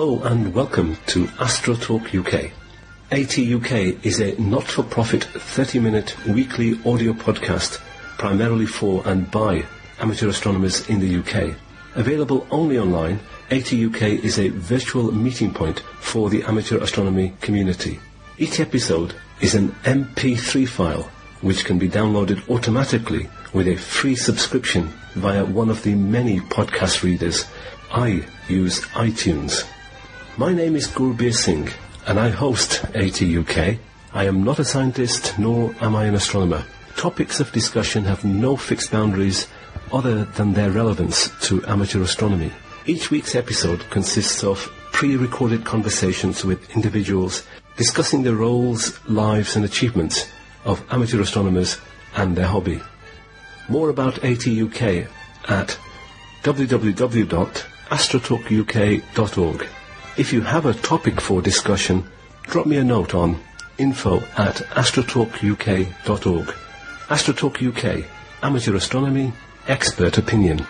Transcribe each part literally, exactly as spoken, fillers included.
Hello and welcome to AstroTalk U K. AT U K is a not-for-profit thirty-minute weekly audio podcast primarily for and by amateur astronomers in the U K. Available only online, AT U K is a virtual meeting point for the amateur astronomy community. Each episode is an M P three file which can be downloaded automatically with a free subscription via one of the many podcast readers. I use iTunes. My name is Gurbir Singh and I host AT U K. I am not a scientist nor am I an astronomer. Topics of discussion have no fixed boundaries other than their relevance to amateur astronomy. Each week's episode consists of pre-recorded conversations with individuals discussing the roles, lives and achievements of amateur astronomers and their hobby. More about AT U K at w w w dot astrotalk u k dot org. If you have a topic for discussion, drop me a note on info at astrotalk u k dot org. AstroTalk U K, amateur astronomy, expert opinion.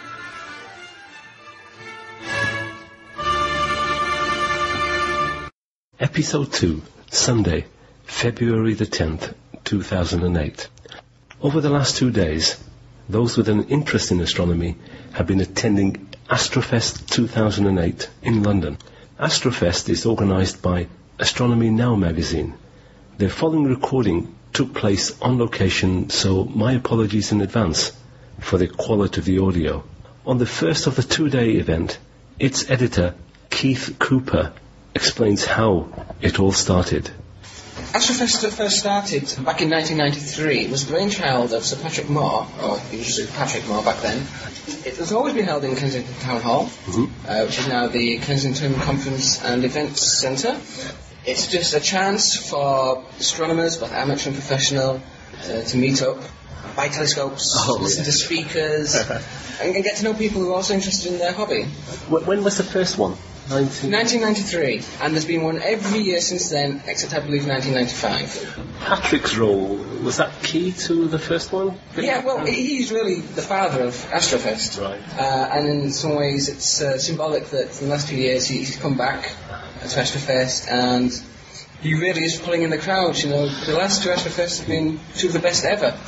Episode two, Sunday, February the tenth, two thousand eight. Over the last two days, those with an interest in astronomy have been attending Astrofest two thousand eight in London. Astrofest is organised by Astronomy Now magazine. The following recording took place on location, so my apologies in advance for the quality of the audio. On the first of the two-day event, its editor, Keith Cooper, explains how it all started. Astrofest first started back in nineteen ninety-three. It was the brainchild of Sir Patrick Moore, or he was Sir Patrick Moore back then. It has always been held in Kensington Town Hall, mm-hmm. uh, which is now the Kensington Conference and Events Centre. It's just a chance for astronomers, both amateur and professional, uh, to meet up, buy telescopes, oh, listen yeah. to speakers, and, and get to know people who are also interested in their hobby. When was the first one? nineteen ninety-three, and there's been one every year since then, except I believe nineteen ninety-five. Patrick's role, was that key to the first one? Yeah, well, he's really the father of Astrofest. Right. Uh, and in some ways it's uh, symbolic that in the last few years he's come back to Astrofest, and he really is pulling in the crowd. You know, the last two Astrofests have been two of the best ever.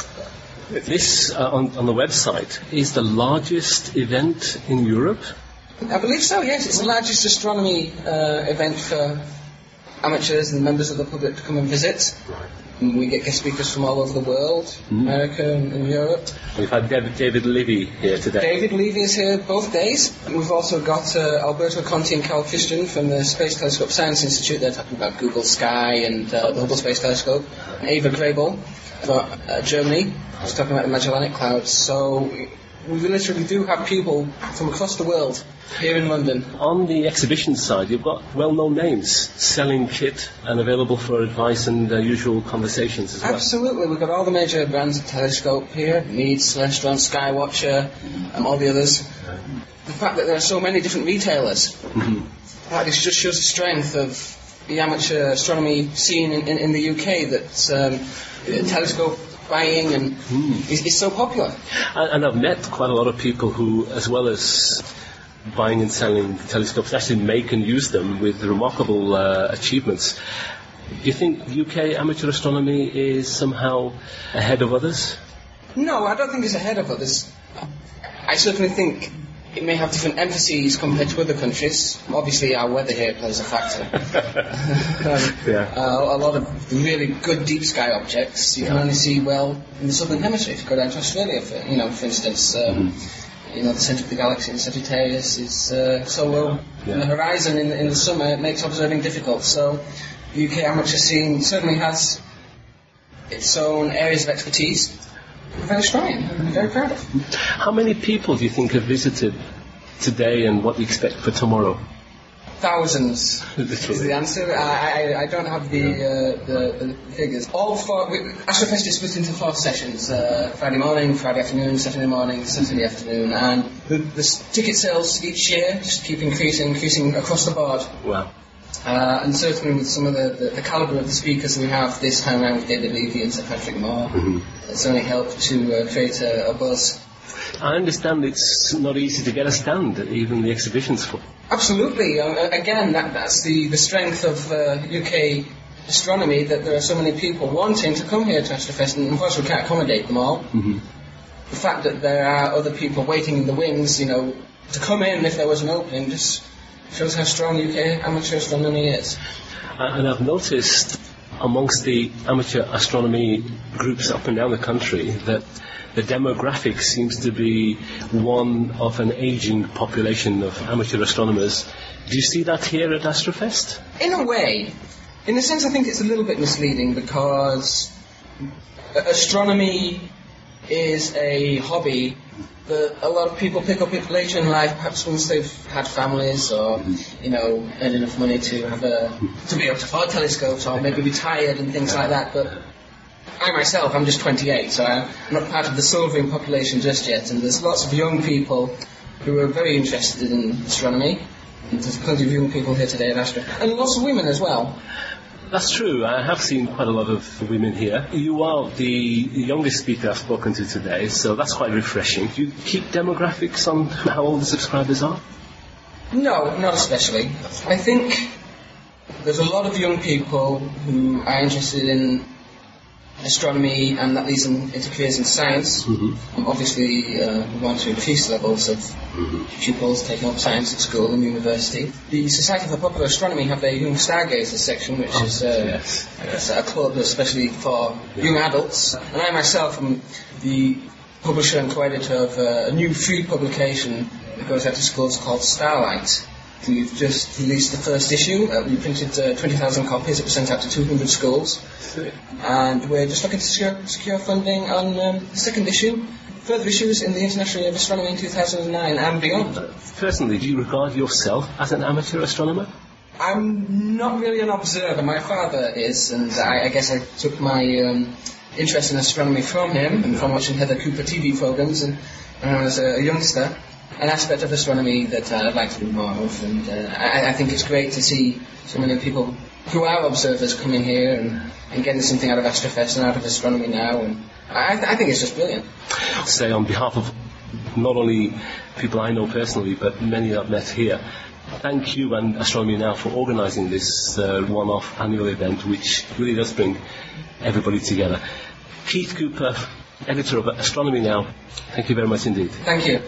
This, uh, on, on the website, is the largest event in Europe? I believe so, yes. It's the largest astronomy uh, event for amateurs and members of the public to come and visit. Right. And we get guest speakers from all over the world, mm. America and, and Europe. We've had David, David Levy here today. David Levy is here both days. And we've also got uh, Alberto Conti and Carl Christian from the Space Telescope Science Institute. They're talking about Google Sky and uh, the Hubble Space Telescope. And Eva Grabel from uh, Germany is talking about the Magellanic Clouds. So we literally do have people from across the world here in London. On the exhibition side, you've got well-known names selling kit and available for advice and uh, usual conversations as well. Absolutely, we've got all the major brands of telescope here, Meade, Celestron, Skywatcher, and all the others. The fact that there are so many different retailers, mm-hmm. that just shows the strength of the amateur astronomy scene in, in, in the U K, that um, telescope buying and mm. is, is so popular. And, and I've met quite a lot of people who, as well as buying and selling telescopes, actually make and use them with remarkable uh, achievements. Do you think U K amateur astronomy is somehow ahead of others? No, I don't think it's ahead of others. I certainly think it may have different emphases compared to other countries. Obviously, our weather here plays a factor. um, yeah. uh, a lot of really good deep sky objects you yeah. can only see well in the southern hemisphere. If you go down to Australia, for, you know, for instance, um, mm-hmm. you know, the centre of the galaxy in Sagittarius is uh, so low yeah. in the horizon in, in the summer, it makes observing difficult. So, the U K amateur scene certainly has its own areas of expertise. I'm very strong. I'm very proud of. How many people do you think have visited today, and what do you expect for tomorrow? Thousands is the answer. I, I, I don't have the, uh, the, the figures. All four. We, Astrofest is split into four sessions: uh, Friday morning, Friday afternoon, Saturday morning, Saturday afternoon, and the, the ticket sales each year just keep increasing, increasing across the board. Wow. Uh, and certainly with some of the, the, the calibre of the speakers we have this time around with David Levy and Sir Patrick Moore, mm-hmm. it's only helped to uh, create a, a buzz. I understand it's not easy to get a stand at even the exhibitions Absolutely. Uh, again, that, that's the, the strength of uh, U K astronomy, that there are so many people wanting to come here to Astrofest, and of course we can't accommodate them all. Mm-hmm. The fact that there are other people waiting in the wings, you know, to come in if there was an opening, just shows how strong U K amateur astronomy is. Uh, and I've noticed amongst the amateur astronomy groups up and down the country that the demographic seems to be one of an aging population of amateur astronomers. Do you see that here at Astrofest? In a way. In a sense, I think it's a little bit misleading, because astronomy is a hobby that a lot of people pick up it later in life, perhaps once they've had families, or, you know, earn enough money to have a, to be able to afford telescopes, or maybe retired and things like that. But I myself, I'm just twenty-eight, so I'm not part of the solving population just yet, and there's lots of young people who are very interested in astronomy, and there's plenty of young people here today at Astro, and lots of women as well. That's true. I have seen quite a lot of women here. You are the youngest speaker I've spoken to today, so that's quite refreshing. Do you keep demographics on how old the subscribers are? No, not especially. I think there's a lot of young people who are interested in astronomy, and that leads them into careers in science. Mm-hmm. Obviously, uh, we want to increase levels of mm-hmm. pupils taking up science at school and university. The Society for Popular Astronomy have their Young Stargazers section, which oh, is uh, yes. I guess a club especially for yeah. young adults. And I myself am the publisher and co-editor of uh, a new free publication that goes out to schools called Starlight. We've just released the first issue. Uh, we printed uh, twenty thousand copies. It was sent out to two hundred schools. And we're just looking to secure, secure funding on um, the second issue. Further issues in the International Year of Astronomy in two thousand nine and beyond. Personally, do you regard yourself as an amateur astronomer? I'm not really an observer. My father is, and I, I guess I took my um, interest in astronomy from him and from watching Heather Cooper T V programs and when I was a youngster. An aspect of astronomy that uh, I'd like to do more of, and uh, I, I think it's great to see so many people who are observers coming here and, and getting something out of Astrofest and out of astronomy now, and I, I think it's just brilliant. Say on behalf of not only people I know personally, but many I've met here, thank you and Astronomy Now for organising this uh, one-off annual event, which really does bring everybody together. Keith Cooper, editor of Astronomy Now, thank you very much indeed. Thank you.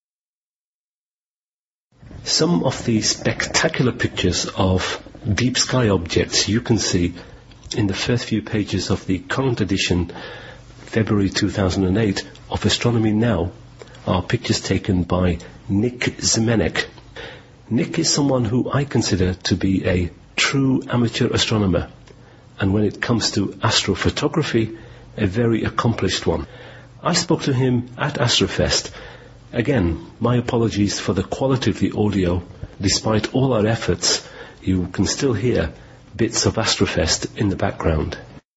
Some of the spectacular pictures of deep sky objects you can see in the first few pages of the current edition, February two thousand eight, of Astronomy Now are pictures taken by Nick Zemenek. Nick is someone who I consider to be a true amateur astronomer, and when it comes to astrophotography, a very accomplished one. I spoke to him at Astrofest. Again, my apologies for the quality of the audio. Despite all our efforts, you can still hear bits of Astrofest in the background.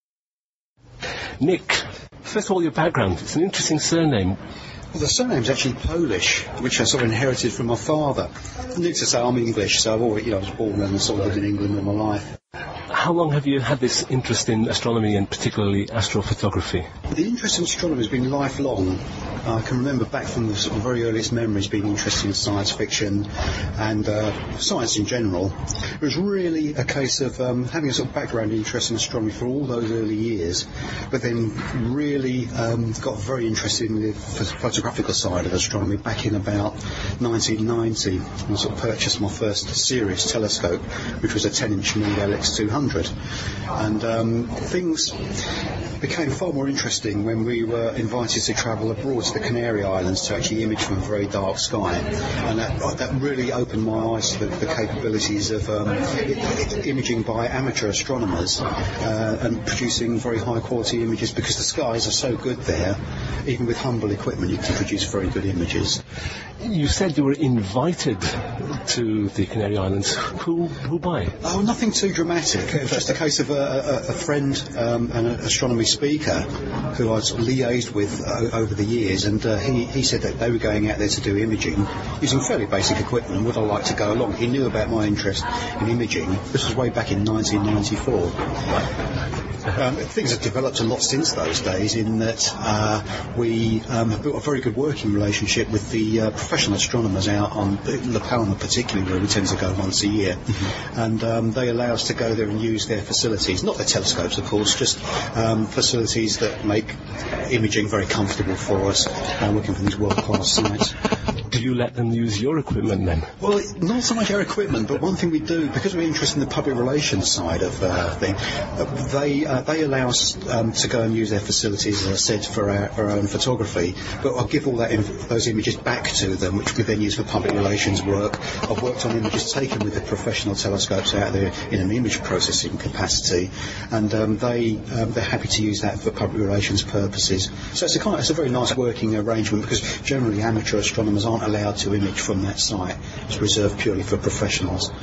Nick, first of all, your background. It's an interesting surname. Well, the surname's actually Polish, which I sort of inherited from my father. Needless to say, I'm English, so I've always, you know, I was born and sort of lived in England all my life. How long have you had this interest in astronomy and particularly astrophotography? The interest in astronomy has been lifelong. I can remember back from the sort of very earliest memories being interested in science fiction and uh, science in general. It was really a case of um, having a sort of background interest in astronomy for all those early years, but then really um, got very interested in the photographical side of astronomy back in about nineteen ninety. I sort of purchased my first serious telescope, which was a ten inch Meade L X two hundred. And um, things became far more interesting when we were invited to travel abroad to the Canary Islands to actually image from a very dark sky, and that, that really opened my eyes to the, the capabilities of um, imaging by amateur astronomers uh, and producing very high quality images, because the skies are so good there. Even with humble equipment you can produce very good images. You said you were invited to the Canary Islands. Who, who by? Oh, nothing too dramatic. It was just a case of a, a, a friend um, and an astronomy speaker who I'd sort of liaised with uh, over the years, and uh, he, he said that they were going out there to do imaging using fairly basic equipment, and would I like to go along? He knew about my interest in imaging. This was way back in nineteen ninety-four. Um, things have developed a lot since those days in that uh, we um, have built a very good working relationship with the uh, professional astronomers out on La Palma particularly, where we tend to go once a year. Mm-hmm. And um, they allow us to go there and use their facilities, not their telescopes of course, just um, facilities that make imaging very comfortable for us, uh, working from these world-class sites. Do you let them use your equipment then? Well, not so much our equipment, but one thing we do, because we're interested in the public relations side of uh, thing, uh, they uh, they allow us um, to go and use their facilities, as I said, for our, for our own photography. But I'll give all that inf- those images back to them, which we then use for public relations work. I've worked on images taken with the professional telescopes out there in an image processing capacity, and um, they um, they're happy to use that for public relations purposes. So it's a kind of, it's a very nice working arrangement, because generally amateur astronomers aren't allowed to image from that site. It's reserved purely for professionals.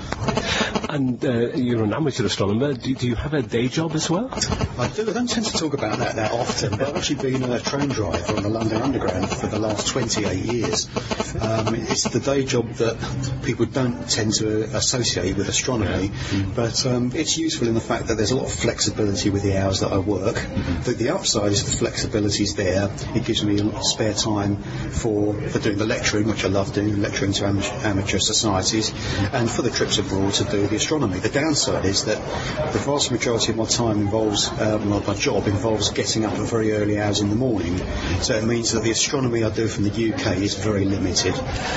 And uh, you're an amateur astronomer. Do, do you have a day job as well? I do. I don't tend to talk about that that often, but I've actually been a train driver on the London Underground for the last twenty-eight years. Um, it's the day job that people don't tend to associate with astronomy, mm-hmm. but um, it's useful in the fact that there's a lot of flexibility with the hours that I work. Mm-hmm. The, the upside is the flexibility is there. It gives me a lot of spare time for, for doing the lecturing, which I love doing, lecturing to amateur, amateur societies, and for the trips abroad to do the astronomy. The downside is that the vast majority of my time involves, um, well, my job involves getting up at very early hours in the morning, so it means that the astronomy I do from the U K is very limited.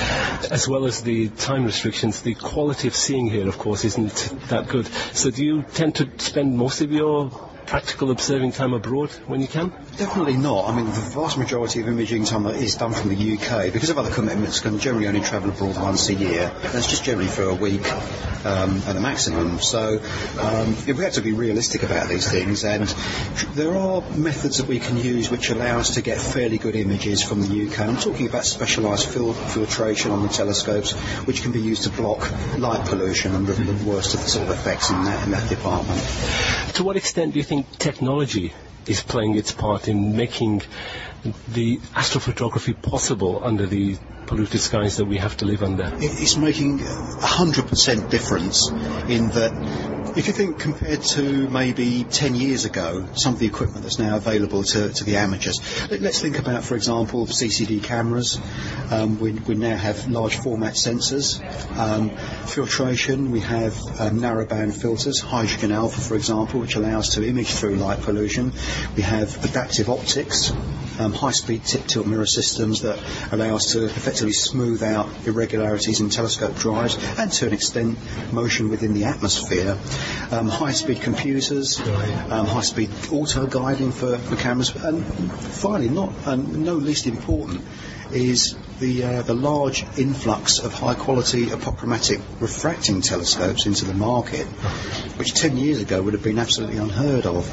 As well as the time restrictions, the quality of seeing here, of course, isn't that good. So do you tend to spend most of your practical observing time abroad when you can? Definitely not. I mean, the vast majority of imaging time is done from the U K. Because of other commitments, can generally only travel abroad once a year. That's just generally for a week um, at a maximum. So um, we have to be realistic about these things, and there are methods that we can use which allow us to get fairly good images from the U K. I'm talking about specialised fil- filtration on the telescopes, which can be used to block light pollution and the, the worst of the sort of effects in that, in that department. To what extent do you think technology is playing its part in making the astrophotography possible under the polluted skies that we have to live under? It's making a one hundred percent difference in that. If you think compared to maybe ten years ago, some of the equipment that's now available to, to the amateurs, let's think about, for example, C C D cameras. Um, we, we now have large format sensors, um, filtration, we have um, narrowband filters, hydrogen alpha, for example, which allows to image through light pollution. We have adaptive optics, um, high-speed tip-tilt mirror systems that allow us to effectively smooth out irregularities in telescope drives, and to an extent motion within the atmosphere. Um, high-speed computers, um, high-speed auto-guiding for, for cameras, and finally, not um, no least important, is the uh, the large influx of high-quality apochromatic refracting telescopes into the market, which ten years ago would have been absolutely unheard of.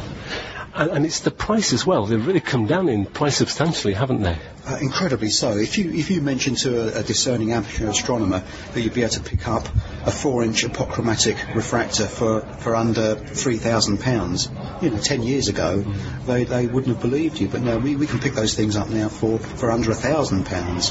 And, and it's the price as well. They've really come down in price substantially, haven't they? Uh, incredibly so. If you if you mention to a, a discerning amateur astronomer that you'd be able to pick up a four-inch apochromatic refractor for, for under three thousand pounds, you know, ten years ago, mm. they they wouldn't have believed you. But no, we, we can pick those things up now for, for under a thousand pounds.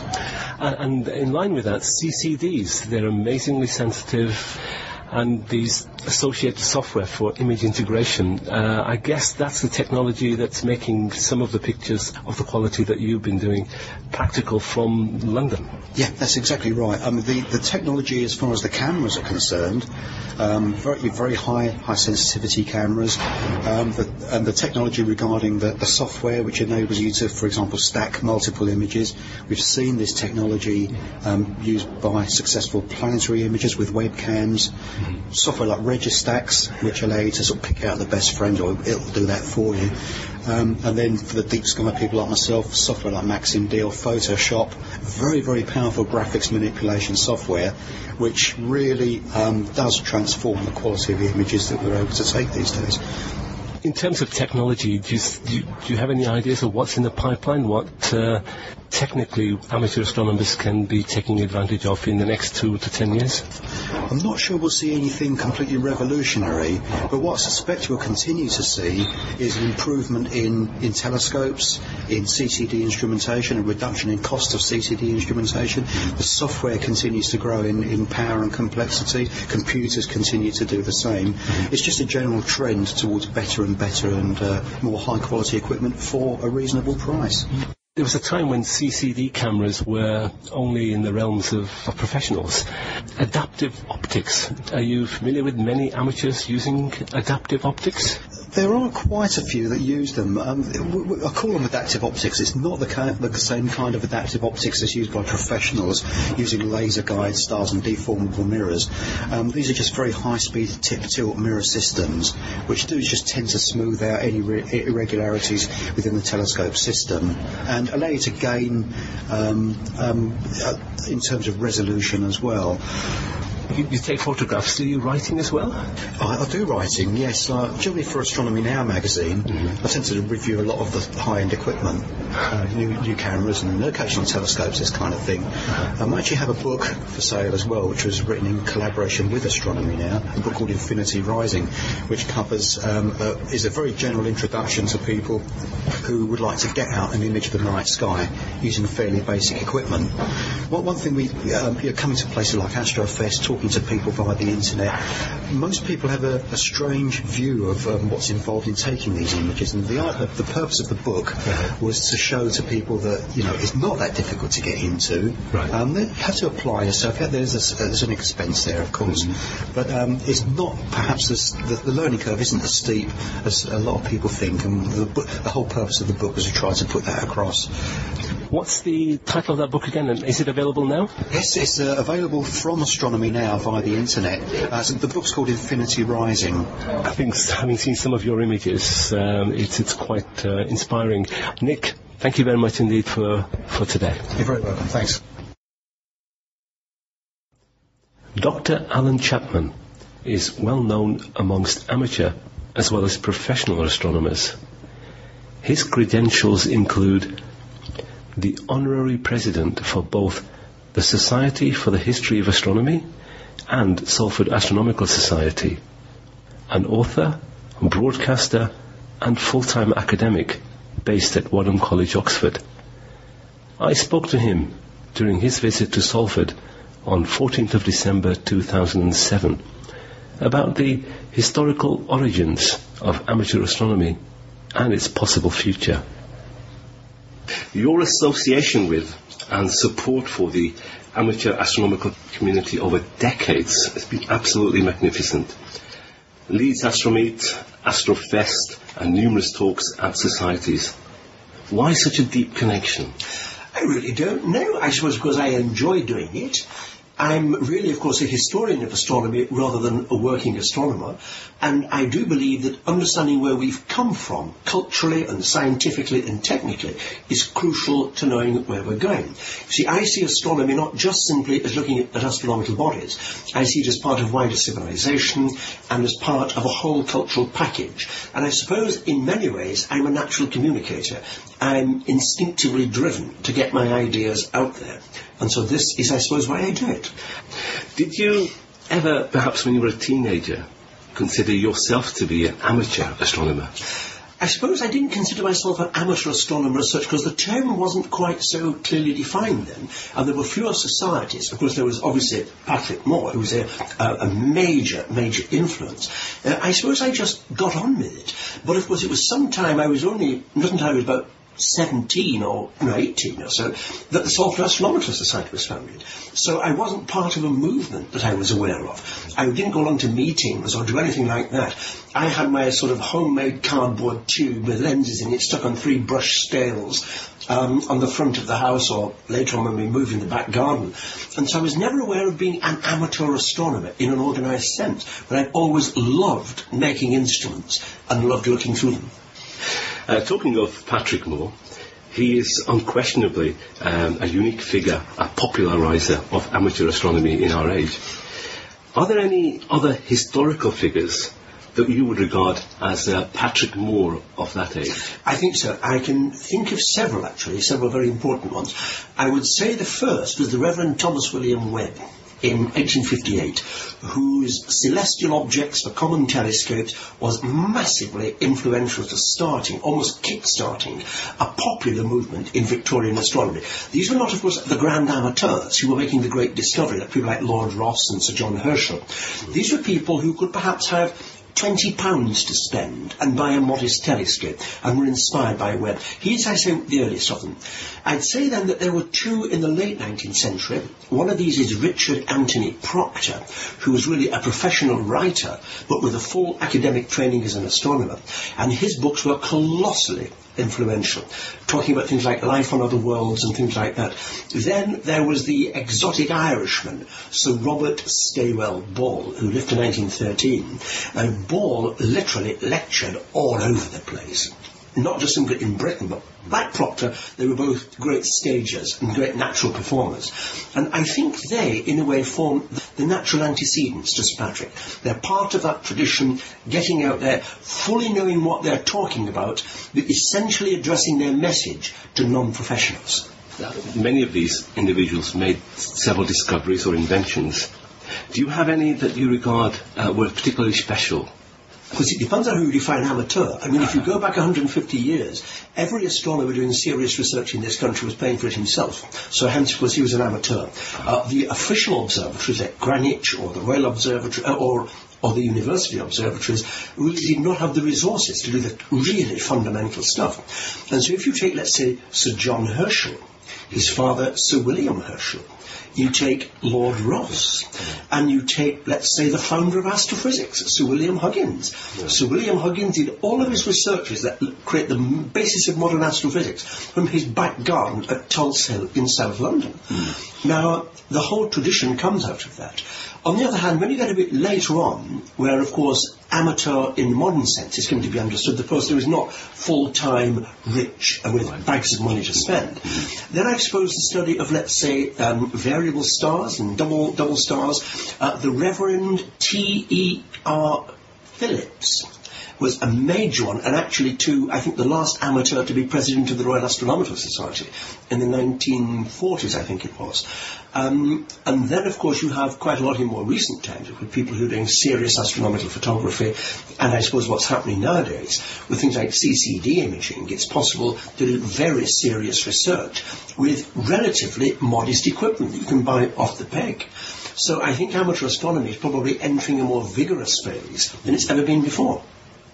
And in line with that, C C Ds, they're amazingly sensitive. And these associated software for image integration, uh, I guess that's the technology that's making some of the pictures of the quality that you've been doing practical from London. Yeah, that's exactly right. I mean, the, the technology as far as the cameras are concerned, um, very very high high sensitivity cameras, um, the, and the technology regarding the, the software which enables you to, for example, stack multiple images. We've seen this technology um, used by successful planetary images with webcams. Mm-hmm. Software like Registax, which allow you to sort of pick out the best friend, or it'll do that for you. Um, and then for the deep sky people like myself, software like MaximD or Photoshop, very, very powerful graphics manipulation software, which really um, does transform the quality of the images that we're able to take these days. In terms of technology, do you, do you, do you have any ideas of what's in the pipeline? What uh, technically amateur astronomers can be taking advantage of in the next two to ten years? I'm not sure we'll see anything completely revolutionary, but what I suspect we'll continue to see is an improvement in, in telescopes, in C C D instrumentation, a reduction in cost of C C D instrumentation. The software continues to grow in, in power and complexity. Computers continue to do the same. It's just a general trend towards better and better and uh, more high-quality equipment for a reasonable price. There was a time when C C D cameras were only in the realms of, of professionals. Adaptive optics. Are you familiar with many amateurs using adaptive optics? There are quite a few that use them. Um, w- w- I call them adaptive optics. It's not the, kind, the same kind of adaptive optics as used by professionals using laser guide stars and deformable mirrors. Um, these are just very high-speed tip-tilt mirror systems, which do just tend to smooth out any re- irregularities within the telescope system and allow you to gain um, um, uh, in terms of resolution as well. You, you take photographs. Do you writing as well? I, I do writing, yes. Uh, generally for Astronomy Now magazine, mm-hmm. I tend to review a lot of the high-end equipment, uh, new, new cameras and occasional telescopes, this kind of thing. Um, I actually have a book for sale as well, which was written in collaboration with Astronomy Now, a book called Infinity Rising, which covers, um, uh, is a very general introduction to people who would like to get out an image of the night sky using fairly basic equipment. Well, one thing we, um, you know, coming to places like Astrofest, talking to people via the internet, most people have a, a strange view of um, what's involved in taking these images, and the, uh, the purpose of the book uh-huh. was to show to people that, you know, it's not that difficult to get into. Right. Um, you have to apply yourself. Yeah, there's, a, there's an expense there, of course, mm-hmm. but um, it's not perhaps as, the, the learning curve isn't as steep as a lot of people think, and the, book, the whole purpose of the book was to try to put that across. What's the title of that book again, and is it available now? Yes, it's uh, available from Astronomy Now via the internet. Uh, so the book's called Infinity Rising. I think, having seen some of your images, um, it's, it's quite uh, inspiring. Nick, thank you very much indeed for, for today. You're very welcome, thanks. Doctor Alan Chapman is well known amongst amateur as well as professional astronomers. His credentials include the honorary president for both the Society for the History of Astronomy and Salford Astronomical Society, an author, broadcaster and full-time academic based at Wadham College, Oxford. I spoke to him during his visit to Salford on fourteenth of December two thousand seven about the historical origins of amateur astronomy and its possible future. Your association with and support for the amateur astronomical community over decades has been absolutely magnificent. Leeds Astromeet, Astrofest and numerous talks at societies. Why such a deep connection? I really don't know. I suppose because I enjoy doing it. I'm really, of course, a historian of astronomy rather than a working astronomer, and I do believe that understanding where we've come from, culturally and scientifically and technically, is crucial to knowing where we're going. You see, I see astronomy not just simply as looking at, at astronomical bodies. I see it as part of wider civilization and as part of a whole cultural package. And I suppose, in many ways, I'm a natural communicator. I'm instinctively driven to get my ideas out there. And so this is, I suppose, why I do it. Did you ever, perhaps when you were a teenager, consider yourself to be an amateur astronomer? I suppose I didn't consider myself an amateur astronomer as such because the term wasn't quite so clearly defined then, and there were fewer societies. Of course, there was obviously Patrick Moore, who was a, a, a major, major influence. Uh, I suppose I just got on with it. But of course, it was some time, I was only, not until I was about seventeen or no, eighteen or so, that the Salford Astronomical Society was founded. So I wasn't part of a movement that I was aware of. I didn't go along to meetings or do anything like that. I had my sort of homemade cardboard tube with lenses in it stuck on three brush scales um, on the front of the house, or later on when we moved in the back garden. And so I was never aware of being an amateur astronomer in an organised sense, but I've always loved making instruments and loved looking through them. Uh, talking of Patrick Moore, he is unquestionably um, a unique figure, a populariser of amateur astronomy in our age. Are there any other historical figures that you would regard as uh, Patrick Moore of that age? I think so. I can think of several, actually, several very important ones. I would say the first was the Reverend Thomas William Webb in eighteen fifty-eight, whose Celestial Objects for Common Telescopes was massively influential to starting, almost kick-starting, a popular movement in Victorian astronomy. These were not, of course, the grand amateurs who were making the great discovery, like people like Lord Rosse and Sir John Herschel. These were people who could perhaps have twenty pounds to spend and buy a modest telescope, and were inspired by Webb. He is, I say, the earliest of them. I'd say then that there were two in the late nineteenth century. One of these is Richard Anthony Proctor, who was really a professional writer, but with a full academic training as an astronomer. And his books were colossally influential, talking about things like life on other worlds and things like that. Then there was the exotic Irishman, Sir Robert Stawell Ball, who lived to nineteen thirteen. And Ball literally lectured all over the place, not just in, in Britain, but like Proctor, they were both great stagers and great natural performers. And I think they, in a way, form the natural antecedents to Sir Patrick. They're part of that tradition, getting out there, fully knowing what they're talking about, but essentially addressing their message to non-professionals. Many of these individuals made several discoveries or inventions. Do you have any that you regard uh, were particularly special? Because it depends on who you define amateur. I mean, if you go back one hundred fifty years, every astronomer doing serious research in this country was paying for it himself. So hence, of course, he was an amateur. Uh, the official observatories at Greenwich or the Royal Observatory uh, or or the university observatories really did not have the resources to do the really fundamental stuff. And so if you take, let's say, Sir John Herschel, his father, Sir William Herschel, you take Lord Rosse, and you take, let's say, the founder of astrophysics, Sir William Huggins. Yeah. Sir William Huggins did all of his researches that create the basis of modern astrophysics from his back garden at Tulse Hill in South London. Mm. Now, the whole tradition comes out of that. On the other hand, when you get a bit later on, where, of course, amateur in the modern sense is going to be understood, the person who is not full-time rich and with right. bags of money to spend, mm-hmm. then I suppose the study of, let's say, um, variable stars and double double stars, uh, the Reverend T E R Phillips was a major one, and actually, too, I think the last amateur to be president of the Royal Astronomical Society in the nineteen forties, I think it was. Um, and then, of course, you have quite a lot in more recent times with people who are doing serious astronomical photography, and I suppose what's happening nowadays with things like C C D imaging, it's possible to do very serious research with relatively modest equipment that you can buy off the peg. So I think amateur astronomy is probably entering a more vigorous phase than it's ever been before.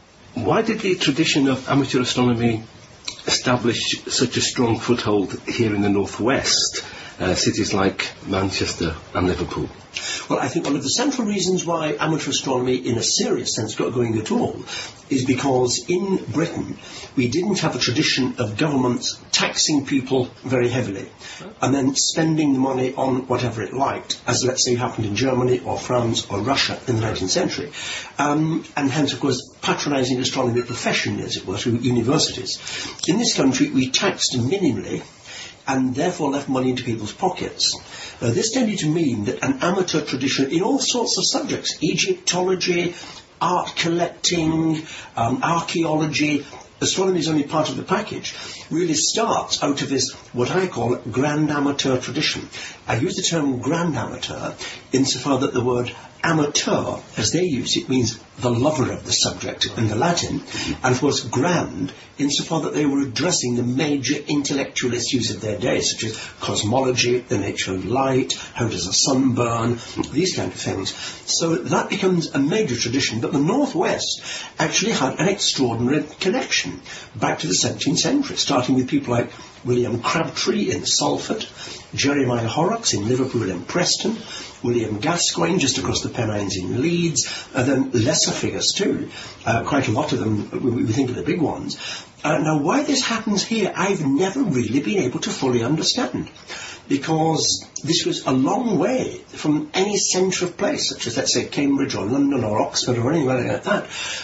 Why did the tradition of amateur astronomy establish such a strong foothold here in the northwest, uh, cities like Manchester and Liverpool? Well, I think one of the central reasons why amateur astronomy in a serious sense got going at all is because in Britain we didn't have a tradition of governments taxing people very heavily and then spending the money on whatever it liked, as let's say happened in Germany or France or Russia in the nineteenth century. Um, and hence, of course, patronising astronomy professionally, as it were, through universities. In this country we taxed minimally and therefore left money into people's pockets. Uh, this tended to mean that an amateur tradition in all sorts of subjects, Egyptology, art collecting, um, archaeology, astronomy is only part of the package, really starts out of this, what I call, grand amateur tradition. I use the term grand amateur insofar that the word amateur, as they use it, means the lover of the subject in the Latin, and of course grand insofar that they were addressing the major intellectual issues of their day, such as cosmology, the nature of light, how does a sun burn, these kind of things. So that becomes a major tradition, but the Northwest actually had an extraordinary connection back to the seventeenth century, starting with people like William Crabtree in Salford, Jeremiah Horrocks in Liverpool and Preston, William Gascoigne just across the Pennines in Leeds, and then lesser figures too, uh, quite a lot of them, we, we think of the big ones, Uh, now, why this happens here, I've never really been able to fully understand, because this was a long way from any centre of place, such as, let's say, Cambridge or London or Oxford or anywhere like that.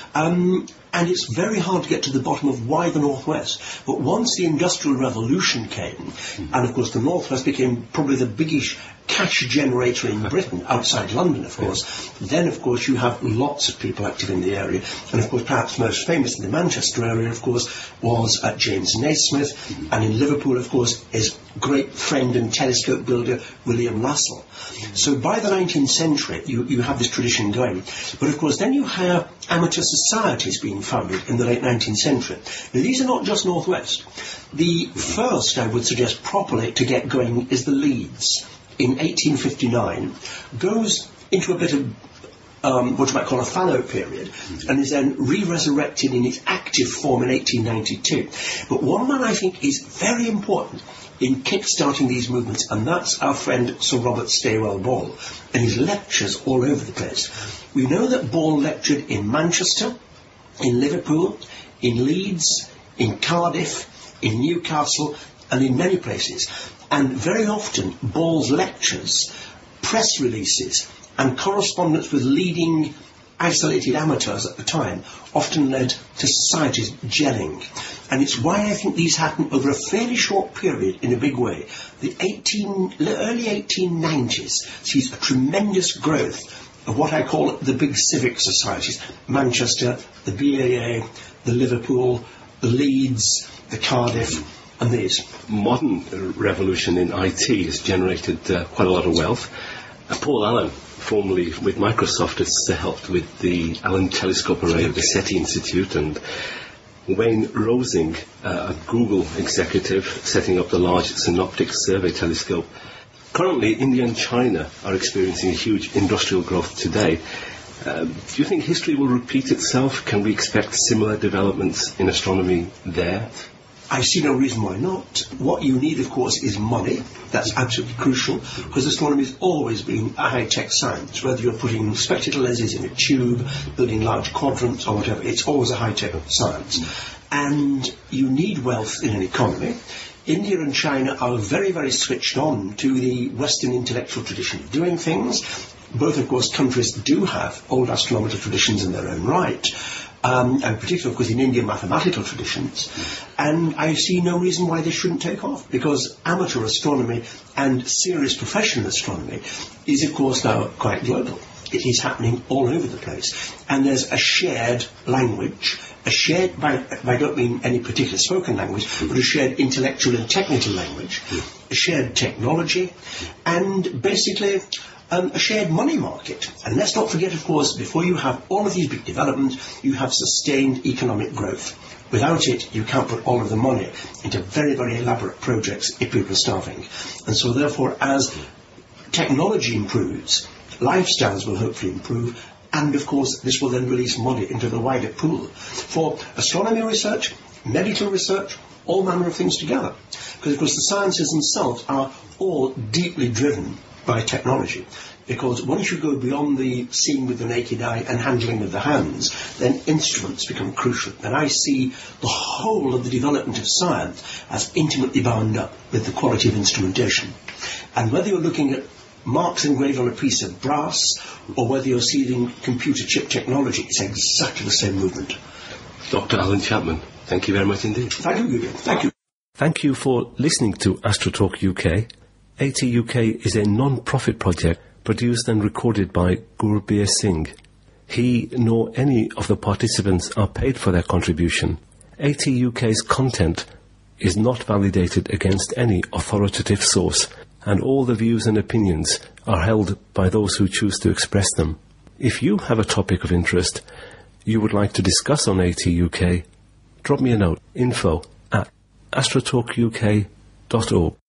Um, and it's very hard to get to the bottom of why the Northwest. But once the Industrial Revolution came, mm-hmm. and of course the Northwest became probably the biggest cash generator in Britain, outside London, of course, yes. then, of course, you have lots of people active in the area. And, of course, perhaps most famous in the Manchester area, of course, was uh, James Naismith, mm-hmm. and in Liverpool, of course, his great friend and telescope builder, William Lassell. Mm-hmm. So by the nineteenth century, you, you have this tradition going. But, of course, then you have amateur societies being founded in the late nineteenth century. Now, these are not just Northwest. The first, I would suggest, properly to get going is the Leeds. In eighteen fifty-nine, goes into a bit of um, what you might call a fallow period, and is then re-resurrected in its active form in eighteen ninety-two. But one man I think is very important in kick-starting these movements, and that's our friend Sir Robert Stawell Ball, and his lectures all over the place. We know that Ball lectured in Manchester, in Liverpool, in Leeds, in Cardiff, in Newcastle, and in many places. And very often, Ball's lectures, press releases, and correspondence with leading isolated amateurs at the time often led to societies gelling. And it's why I think these happened over a fairly short period in a big way. The eighteen, early eighteen nineties sees a tremendous growth of what I call the big civic societies. Manchester, the B A A, the Liverpool, the Leeds, the Cardiff, and these. Modern revolution in I T has generated uh, quite a lot of wealth. Uh, Paul Allen, formerly with Microsoft, has uh, helped with the Allen Telescope Array at the SETI Institute, and Wayne Rosing, uh, a Google executive, setting up the large Synoptic Survey Telescope. Currently, India and China are experiencing a huge industrial growth today. Uh, do you think history will repeat itself? Can we expect similar developments in astronomy there? I see no reason why not. What you need, of course, is money. That's absolutely crucial, because astronomy has always been a high-tech science. Whether you're putting spectacle lenses in a tube, building large quadrants or whatever, it's always a high-tech science. And you need wealth in an economy. India and China are very, very switched on to the Western intellectual tradition of doing things. Both, of course, countries do have old astronomical traditions in their own right. Um, and particularly, of course, in India, mathematical traditions. And I see no reason why they shouldn't take off, because amateur astronomy and serious professional astronomy is, of course, now quite global. It is happening all over the place. And there's a shared language, a shared, by, I don't mean any particular spoken language, but a shared intellectual and technical language, a shared technology, and basically Um, a shared money market. And let's not forget, of course, before you have all of these big developments, you have sustained economic growth. Without it, you can't put all of the money into very, very elaborate projects if people are starving. And so, therefore, as technology improves, lifestyles will hopefully improve, and, of course, this will then release money into the wider pool for astronomy research, medical research, all manner of things together. Because, of course, the sciences themselves are all deeply driven by technology, because once you go beyond the seeing with the naked eye and handling with the hands, then instruments become crucial. And I see the whole of the development of science as intimately bound up with the quality of instrumentation. And whether you're looking at marks engraved on a piece of brass, or whether you're seeing computer chip technology, it's exactly the same movement. Doctor Alan Chapman, thank you very much indeed. Thank you, Gideon. Thank you. Thank you for listening to AstroTalk U K. A T U K is a non-profit project produced and recorded by Gurbir Singh. He nor any of the participants are paid for their contribution. A T U K's content is not validated against any authoritative source, and all the views and opinions are held by those who choose to express them. If you have a topic of interest you would like to discuss on A T U K, drop me a note, info at astrotalk U K dot org.